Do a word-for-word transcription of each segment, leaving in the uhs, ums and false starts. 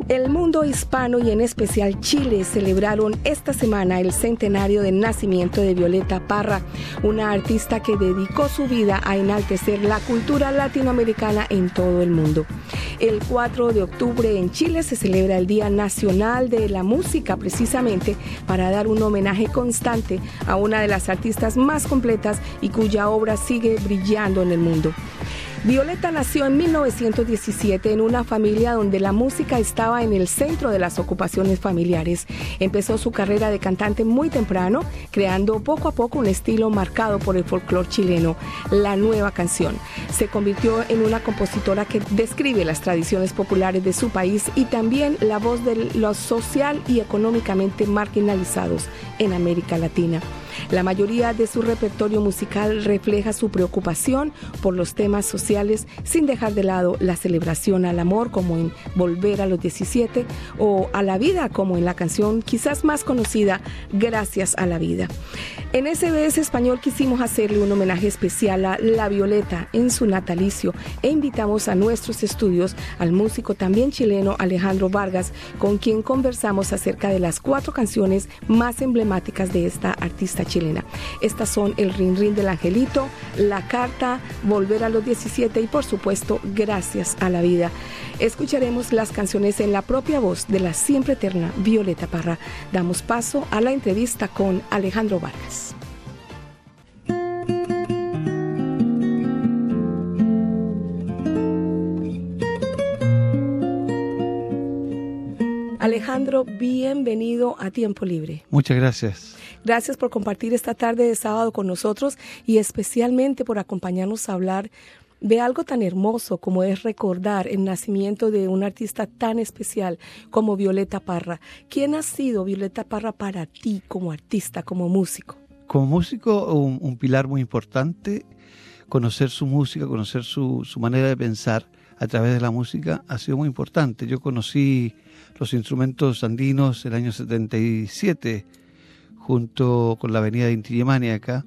El mundo hispano y en especial Chile celebraron esta semana el centenario del nacimiento de Violeta Parra, una artista que dedicó su vida a enaltecer la cultura latinoamericana en todo el mundo. El cuatro de octubre en Chile se celebra el Día Nacional de la Música, precisamente para dar un homenaje constante a una de las artistas más completas y cuya obra sigue brillando en el mundo. Violeta nació en mil novecientos diecisiete en una familia donde la música estaba en el centro de las ocupaciones familiares. Empezó su carrera de cantante muy temprano, creando poco a poco un estilo marcado por el folclore chileno, la nueva canción. Se convirtió en una compositora que describe las tradiciones populares de su país y también la voz de los social y económicamente marginalizados en América Latina. La mayoría de su repertorio musical refleja su preocupación por los temas sociales, sin dejar de lado la celebración al amor, como en Volver a los diecisiete, o a la vida, como en la canción quizás más conocida, Gracias a la vida. En S B S Español quisimos hacerle un homenaje especial a La Violeta en su natalicio e invitamos a nuestros estudios al músico también chileno Alejandro Vargas, con quien conversamos acerca de las cuatro canciones más emblemáticas de esta artista chilena. Estas son El Rin Rin del Angelito, La Carta, Volver a los diecisiete y por supuesto Gracias a la vida. Escucharemos las canciones en la propia voz de la siempre eterna Violeta Parra. Damos paso a la entrevista con Alejandro Vargas. Alejandro, bienvenido a Tiempo Libre. Muchas gracias. Gracias por compartir esta tarde de sábado con nosotros y especialmente por acompañarnos a hablar de algo tan hermoso como es recordar el nacimiento de un artista tan especial como Violeta Parra. ¿Quién ha sido Violeta Parra para ti como artista, como músico? Como músico, un, un pilar muy importante. Conocer su música, conocer su, su manera de pensar a través de la música ha sido muy importante. Yo conocí los instrumentos andinos en el año setenta y siete junto con la avenida de Inti Illimani acá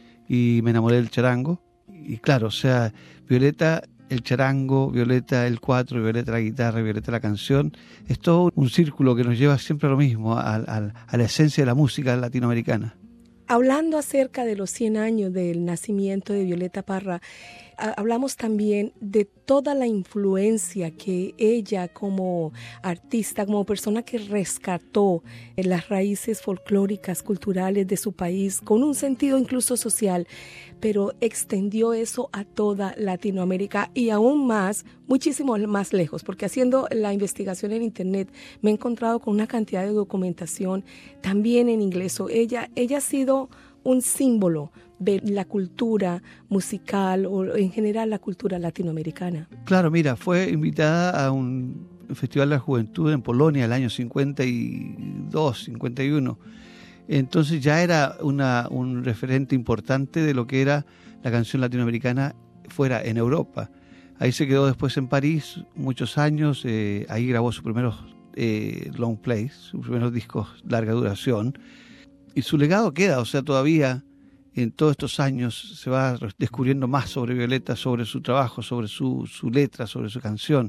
y me enamoré del charango. Y claro, o sea, Violeta, el charango, Violeta el cuatro, Violeta la guitarra, Violeta la canción, es todo un círculo que nos lleva siempre a lo mismo, a, a, a la esencia de la música latinoamericana. Hablando acerca de los cien años del nacimiento de Violeta Parra, hablamos también de toda la influencia que ella como artista, como persona que rescató las raíces folclóricas, culturales de su país, con un sentido incluso social, pero extendió eso a toda Latinoamérica y aún más, muchísimo más lejos, porque haciendo la investigación en internet me he encontrado con una cantidad de documentación también en inglés. Ella, ella ha sido un símbolo de la cultura musical o en general la cultura latinoamericana. Claro, mira, fue invitada a un Festival de la Juventud en Polonia el año cincuenta y dos, cincuenta y uno. Entonces ya era una, un referente importante de lo que era la canción latinoamericana fuera en Europa. Ahí se quedó después en París muchos años, eh, ahí grabó sus primeros eh, long plays, sus primeros discos larga duración. Y su legado queda, o sea, todavía en todos estos años se va descubriendo más sobre Violeta, sobre su trabajo, sobre su, su letra, sobre su canción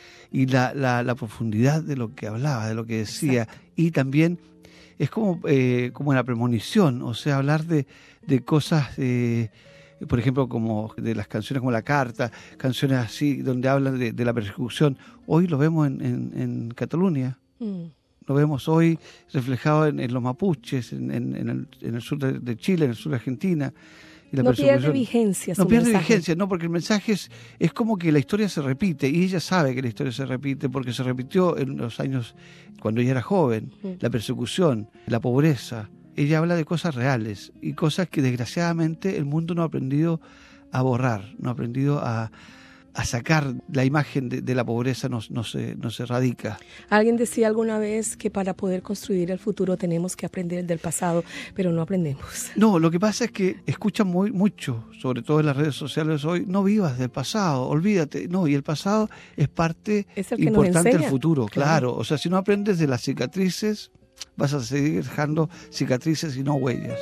y la, la, la profundidad de lo que hablaba, de lo que decía. Exacto. Y también es como, eh, como una premonición, o sea, hablar de, de cosas, eh, por ejemplo, como de las canciones como La Carta, canciones así, donde hablan de, de la persecución. Hoy lo vemos en, en, en Cataluña. Mm. Lo vemos hoy reflejado en, en los mapuches, en, en, en, el, en el sur de, de Chile, en el sur de Argentina. Y la no pierde vigencia su No pierde mensaje. vigencia, no, porque el mensaje es, es como que la historia se repite, y ella sabe que la historia se repite, porque se repitió en los años cuando ella era joven, uh-huh. La persecución, la pobreza. Ella habla de cosas reales, y cosas que desgraciadamente el mundo no ha aprendido a borrar, no ha aprendido a... a sacar la imagen de, de la pobreza, no, no, se, no se erradica. Alguien decía alguna vez que para poder construir el futuro tenemos que aprender del pasado, pero no aprendemos. No, lo que pasa es que escuchan muy mucho, sobre todo en las redes sociales hoy, no vivas del pasado, olvídate. No, y el pasado es parte es el que importante nos del futuro, claro. claro. O sea, si no aprendes de las cicatrices, vas a seguir dejando cicatrices y no huellas.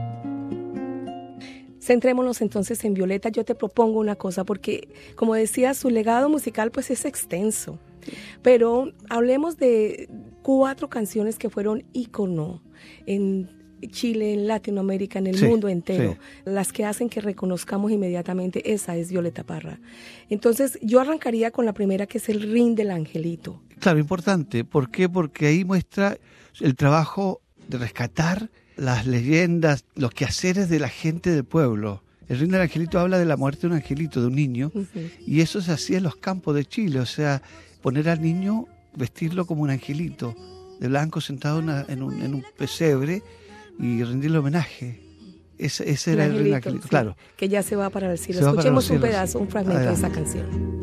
Centrémonos entonces en Violeta. Yo te propongo una cosa, porque como decía, su legado musical pues es extenso. Pero hablemos de cuatro canciones que fueron ícono en Chile, en Latinoamérica, en el sí, mundo entero, sí. Las que hacen que reconozcamos inmediatamente, esa es Violeta Parra. Entonces yo arrancaría con la primera, que es el Rin del Angelito. Claro, importante. ¿Por qué? Porque ahí muestra el trabajo de rescatar las leyendas, los quehaceres de la gente del pueblo. El Rin del Angelito habla de la muerte de un angelito, de un niño, uh-huh. Y eso se hacía en los campos de Chile, o sea, poner al niño, vestirlo como un angelito, de blanco, sentado una, en, un, en un pesebre, y rendirle homenaje. Ese, ese era el Rin del Angelito, sí, claro. Que ya se va para el cielo. Escuchemos un pedazo, un fragmento Adelante. de esa canción.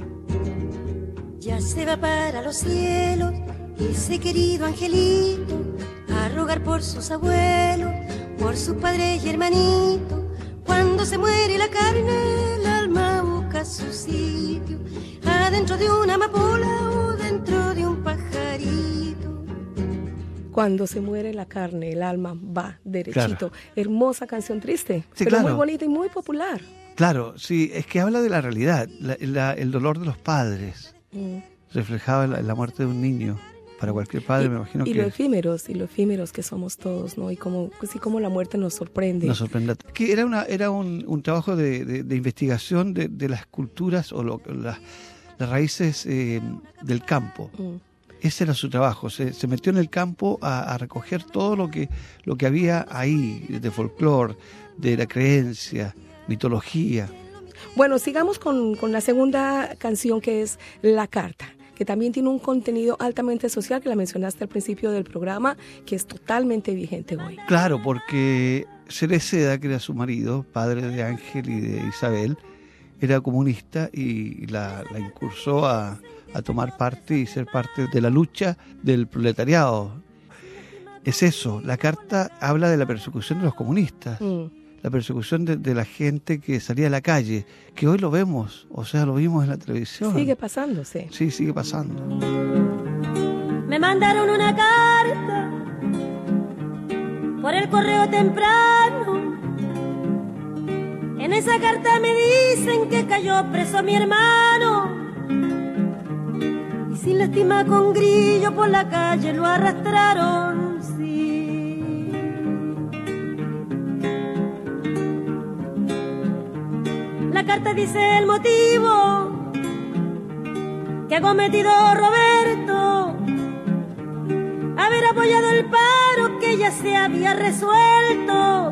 Ya se va para los cielos ese querido angelito, a rogar por sus abuelos, por sus padres y hermanitos. Cuando se muere la carne, el alma busca su sitio, adentro de una amapola o dentro de un pajarito. Cuando se muere la carne, el alma va derechito. Claro. Hermosa canción, triste, sí, pero claro. muy bonita y muy popular. Claro, sí, es que habla de la realidad, la, la, el dolor de los padres, mm. reflejaba la, la muerte de un niño. Para cualquier padre, y, me imagino y que... Y lo efímeros, y lo efímeros que somos todos, ¿no? Y como, pues, y como la muerte nos sorprende. Nos sorprende. Que era una era un, un trabajo de, de, de investigación de, de las culturas o lo, las, las raíces eh, del campo. Mm. Ese era su trabajo. Se, se metió en el campo a, a recoger todo lo que, lo que había ahí, de folclore, de la creencia, mitología. Bueno, sigamos con, con la segunda canción, que es La Carta, que también tiene un contenido altamente social, que la mencionaste al principio del programa, que es totalmente vigente hoy. Claro, porque Cereceda, que era su marido, padre de Ángel y de Isabel, era comunista y la, la incursó a, a tomar parte y ser parte de la lucha del proletariado. Es eso, la carta habla de la persecución de los comunistas. Mm. La persecución de, de la gente que salía a la calle, que hoy lo vemos, o sea, lo vimos en la televisión. Sigue pasando, sí. Sí, sigue pasando. Me mandaron una carta por el correo temprano. En esa carta me dicen que cayó preso mi hermano. Y sin lástima con grillo por la calle lo arrastraron, sí. La carta dice el motivo que ha cometido Roberto, haber apoyado el paro que ya se había resuelto.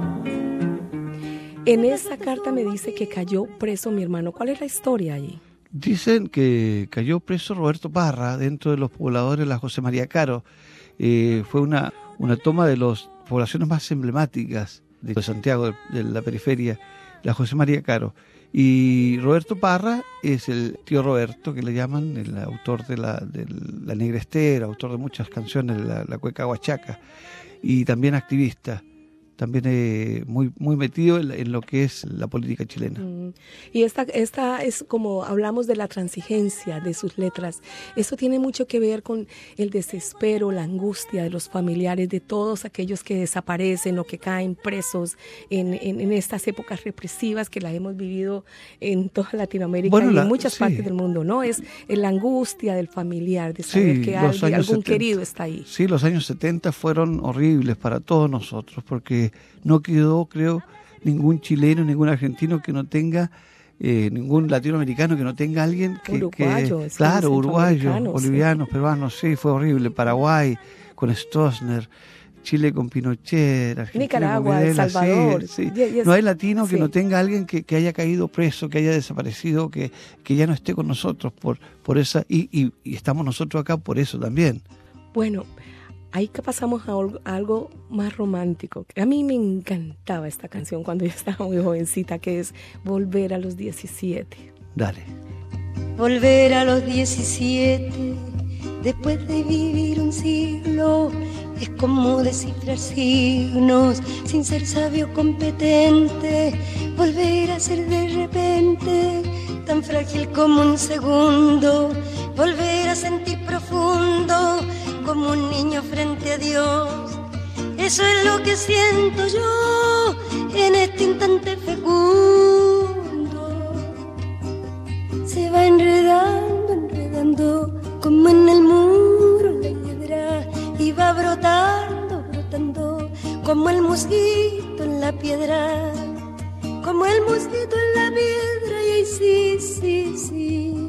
En esa carta me dice que cayó preso mi hermano. ¿Cuál es la historia allí? Dicen que cayó preso Roberto Parra dentro de los pobladores de la José María Caro. Eh, fue una, una toma de las poblaciones más emblemáticas de Santiago, de, de la periferia, la José María Caro. Y Roberto Parra es el tío Roberto, que le llaman, el autor de la, de la Negra Estera, autor de muchas canciones de la, la cueca huachaca, y también activista, también eh, muy muy metido en, en lo que es la política chilena. Mm. Y esta, esta es como hablamos de la transigencia de sus letras. Esto tiene mucho que ver con el desespero, la angustia de los familiares de todos aquellos que desaparecen o que caen presos en, en, en estas épocas represivas que las hemos vivido en toda Latinoamérica, bueno, y la, en muchas sí. partes del mundo, ¿no? Es la angustia del familiar, de saber sí, que alguien, algún setenta, querido está ahí. Sí, los años setenta fueron horribles para todos nosotros, porque no quedó, creo, ningún chileno, ningún argentino que no tenga, eh, ningún latinoamericano que no tenga alguien que... Uruguayo, que claro, uruguayos, bolivianos, sí. peruanos, sí, fue horrible. Paraguay con Stroessner, Chile con Pinochet, Argentina Nicaragua, con Videla, El Salvador. Sí, sí. Y, y es, no hay latino que sí. no tenga alguien que, que haya caído preso, que haya desaparecido, que, que ya no esté con nosotros por, por esa... Y, y, y estamos nosotros acá por eso también. Bueno... Ahí que pasamos a algo más romántico. A mí me encantaba esta canción cuando yo estaba muy jovencita, que es Volver a los diecisiete. Dale. Volver a los diecisiete, después de vivir un siglo, es como descifrar signos, sin ser sabio competente. Volver a ser de repente tan frágil como un segundo. Volver a sentir profundo como un niño frente a Dios. Eso es lo que siento yo en este instante fecundo. Se va enredando, enredando como en el muro la hiedra iba brotando, brotando, como el mosquito en la piedra, como el mosquito en la piedra, y ahí sí, sí, sí.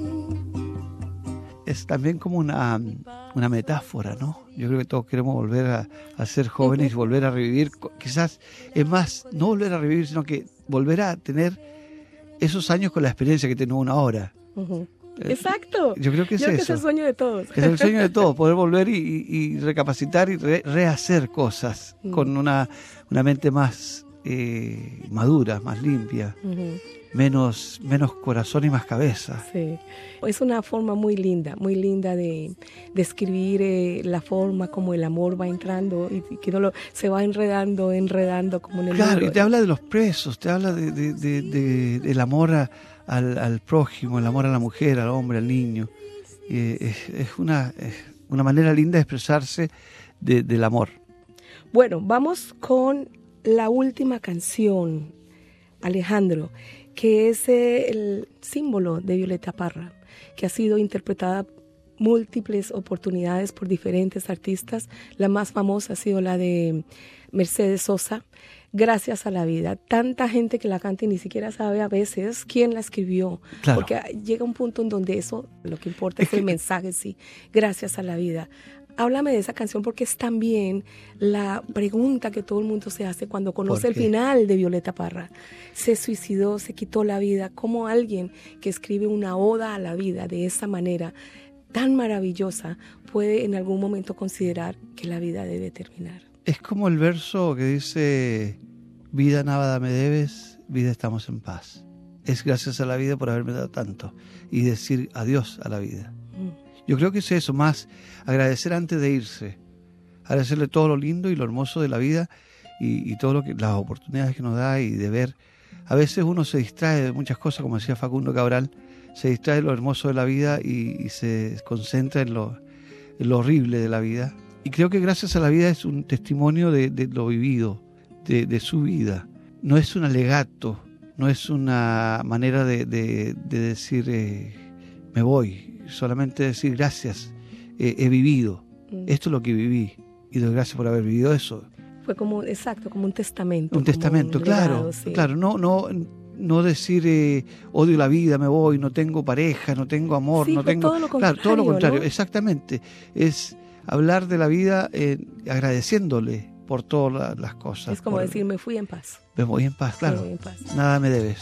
Es también como una, una metáfora, ¿no? Yo creo que todos queremos volver a, a ser jóvenes y volver a revivir, quizás, es más, no volver a revivir, sino que volver a tener esos años con la experiencia que tenemos uno ahora. Uh-huh. Exacto. Yo creo que es Yo creo eso. Que es el sueño de todos. Es el sueño de todos, poder volver y, y, y recapacitar y re, rehacer cosas uh-huh. con una, una mente más eh, madura, más limpia. Uh-huh. Menos, menos corazón y más cabeza. Sí, es una forma muy linda, muy linda de describir eh, la forma como el amor va entrando y, y que no lo, se va enredando, enredando como en el Claro, libro. Y te habla de los presos, te habla de, de, de, de, del amor a, al, al prójimo, el amor a la mujer, al hombre, al niño. Eh, es, es, una, es una manera linda de expresarse de, del amor. Bueno, vamos con la última canción, Alejandro, que es el símbolo de Violeta Parra, que ha sido interpretada múltiples oportunidades por diferentes artistas. La más famosa ha sido la de Mercedes Sosa, Gracias a la vida. Tanta gente que la canta y ni siquiera sabe a veces quién la escribió, claro. Porque llega un punto en donde eso, lo que importa es el mensaje, sí, Gracias a la vida. Háblame de esa canción porque es también la pregunta que todo el mundo se hace cuando conoce el final de Violeta Parra. Se suicidó, se quitó la vida. ¿Cómo alguien que escribe una oda a la vida de esa manera tan maravillosa puede en algún momento considerar que la vida debe terminar? Es como el verso que dice: vida nada me debes, vida estamos en paz. Es gracias a la vida por haberme dado tanto y decir adiós a la vida. Mm. Yo creo que es eso, más agradecer antes de irse, agradecerle todo lo lindo y lo hermoso de la vida y, y todo lo que las oportunidades que nos da y de ver. A veces uno se distrae de muchas cosas, como decía Facundo Cabral, se distrae de lo hermoso de la vida y, y se concentra en lo, en lo horrible de la vida. Y creo que Gracias a la vida es un testimonio de, de lo vivido, de, de su vida. No es un alegato, no es una manera de, de, de decir eh, me voy. Solamente decir gracias, eh, he vivido, mm. esto es lo que viví y doy gracias por haber vivido eso. Fue como, exacto, como un testamento. Un testamento, un claro, legado, sí. claro, no, no, no decir eh, odio la vida, me voy, no tengo pareja, no tengo amor, sí, no tengo, todo lo contrario, claro, todo lo contrario, ¿no? Exactamente, es hablar de la vida eh, agradeciéndole por todas las cosas. Es como por, decir me fui en paz. Me voy en paz, claro, en paz. Nada me debes.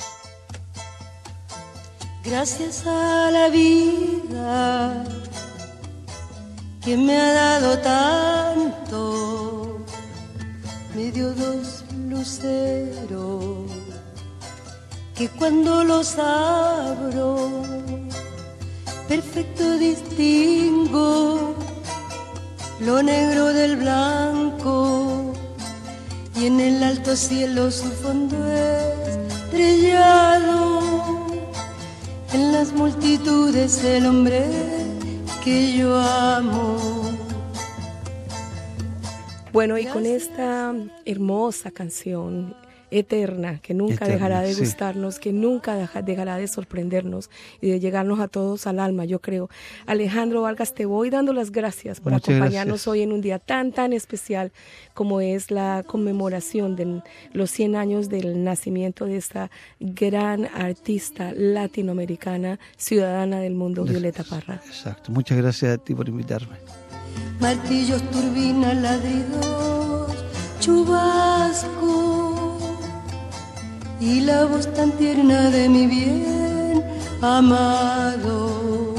Gracias a la vida que me ha dado tanto, me dio dos luceros que cuando los abro perfecto distingo lo negro del blanco y en el alto cielo su fondo estrellado. En las multitudes el hombre que yo amo. Bueno, y con esta hermosa canción eterna, que nunca eterna, dejará de gustarnos, sí. que nunca deja, dejará de sorprendernos y de llegarnos a todos al alma, yo creo. Alejandro Vargas, te voy dando las gracias por Muchas acompañarnos gracias. hoy en un día tan, tan especial como es la conmemoración de los cien años del nacimiento de esta gran artista latinoamericana, ciudadana del mundo, Violeta Parra. Exacto, muchas gracias a ti por invitarme. Martillos, turbinas, ladridos, chubasco y la voz tan tierna de mi bien amado.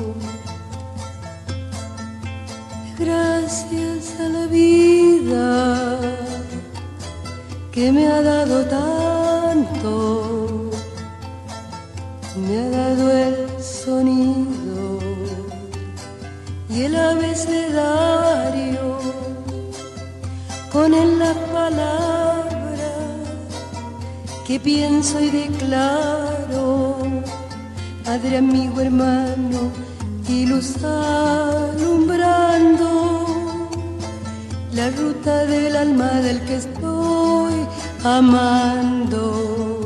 Gracias a la vida que me ha dado tanto, me ha dado el sonido y el abecedario, con él las palabras que pienso y declaro, Padre, amigo, hermano y luz alumbrando la ruta del alma del que estoy amando.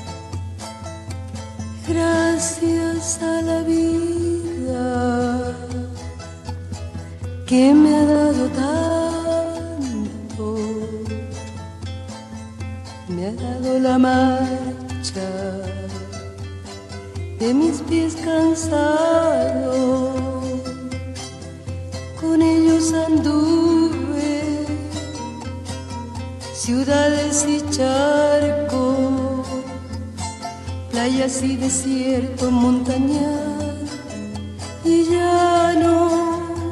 Gracias a la vida que me ha dado tanto, me ha dado la marcha de mis pies cansados, con ellos anduve ciudades y charcos, playas y desierto, montañas y llano,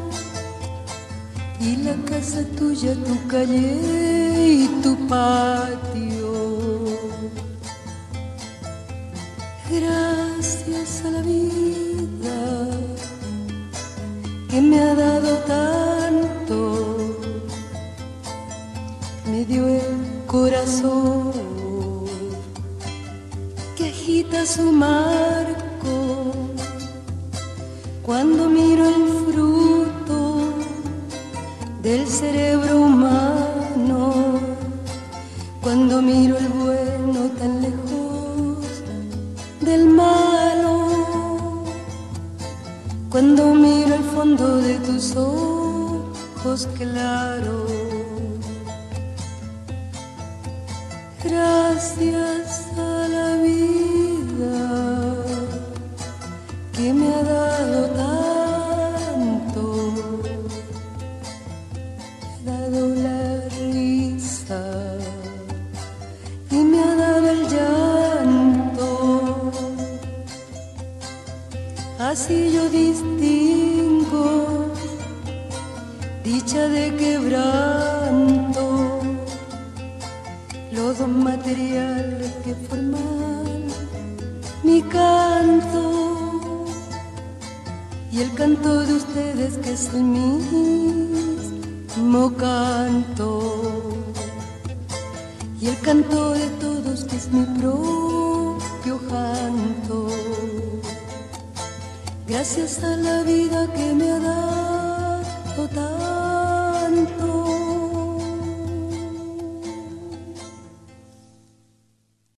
y la casa tuya, tu calle y tu patio. Gracias a la vida que me ha dado tanto, me dio el corazón que agita su marco cuando miro el fruto del cerebro humano, cuando miro el bueno tan lejos del malo, cuando miro el fondo de tus ojos claros. Gracias a la vida que me ha dado tanto, me ha dado la risa y me ha dado el llanto. Así yo distingo dicha de quebranto, los dos materiales que forman mi canto y el canto de ustedes que es el mismo canto, y el canto de todos que es mi propio canto. Gracias a la vida que me ha dado tanto.